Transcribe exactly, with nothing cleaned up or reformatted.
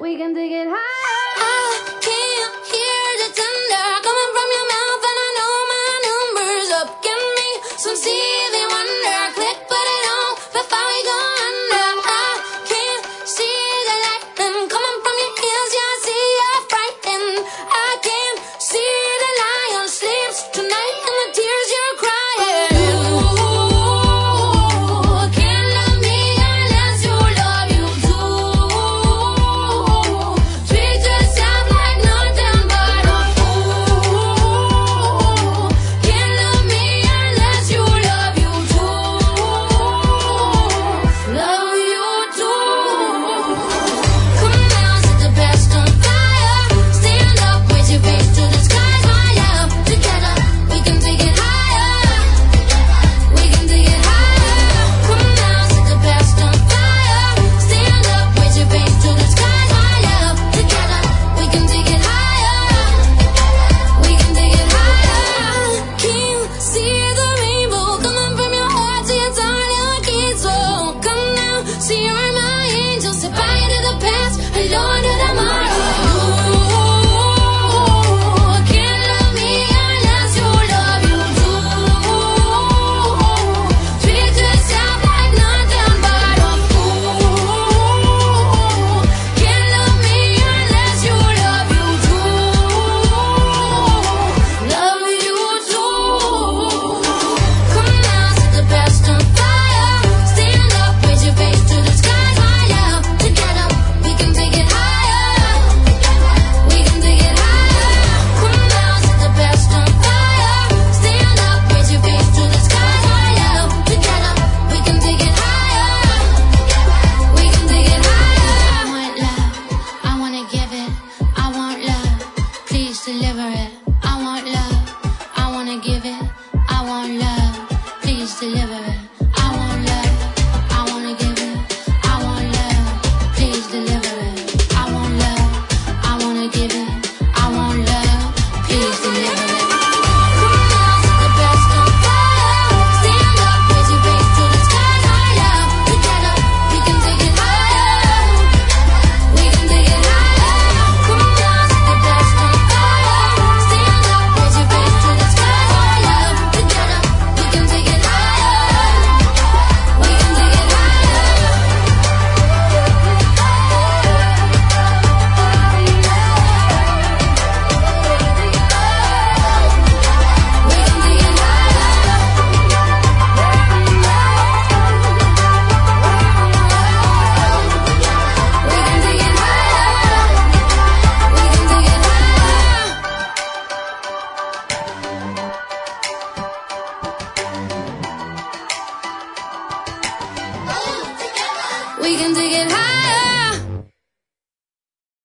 We can take it higher. I can hear the thunder coming from your mouth, and I know my number's up. Give me some Stevie Wonder, click, put it on before we go under. I can see the lightning coming from your ears, yeah, I see you're frightened. I can see the lion sleeps tonight and the tears you're crying. Ooh, can't love me unless you love you too. Treat yourself like nothing but a fool. Can't love me unless you love you too. Love you too. Come now, set the best on fire. Stand up, raise your face to the skies, my love. Together we can take it higher. We can take it higher. Come now, set the best on fire. Stand up, raise your face to the skies, my love. Together we can take it higher. We can take it higher. Can see the rainbow coming from your heart, see it's all your kids. So come now, see you're my angel. Say bye to the past, hello to tomorrow. Ooh, can't love me unless you love you too. Treat yourself like nothing but a fool. Can't love me unless you love you too. Love you too. Come now, set the best on fire. Stand up, raise your face to the skies, my love. Together we can take it higher. We can take it higher. Come now, set the best on fire. Stand up, raise your face to the skies, my love. Together we can take it higher. We can take it higher. I want love, I wanna give it. I want love, please deliver it. I want love, I wanna give it. I want love, please deliver it. I want love, I wanna give it. I want love, please deliver it. I want love, I wanna give it. I want love, please deliver it. Come now, set the best on fire. Stand up, raise your face to the skies, my love. Together we can take it higher. We can take it higher. Come now, set the best on fire. Stand up, raise your face to the skies, my love. Together we can take it higher. We can take it higher. We can take it higher. We can take it higher. We can take it higher. We can take it higher.